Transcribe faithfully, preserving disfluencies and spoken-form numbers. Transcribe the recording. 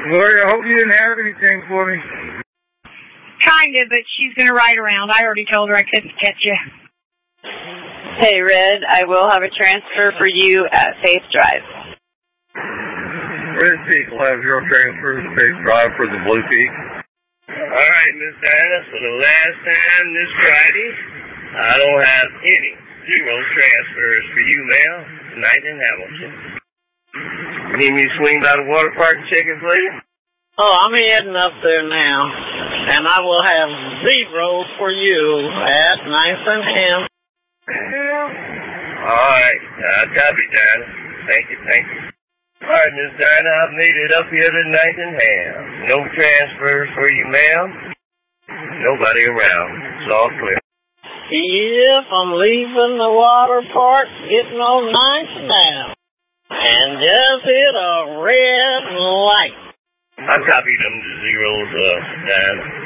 Lori, I hope you didn't have anything for me. Kind of, but she's going to ride around. I already told her I couldn't catch you. Hey, Red, I will have a transfer for you at Faith Drive. Red Peak will have your transfer to Faith Drive for the Blue Peak. All right, Miss Diana, for the last time this Friday, I don't have any zero transfers for you, ma'am, tonight in Hamilton. Need me to swing by the water park and check it for you? Oh, I'm heading up there now, and I will have zero for you at Ninth and Ham. All right, I copy, Diana. Thank you, thank you. All right, Miss Diana, I've made it up here to Ninth and Ham. No transfers for you, ma'am. Nobody around. It's all clear. Yep, I'm leaving the water park, getting on Ninth now, and just hit a red light. I copied them to zeros, uh, Diana.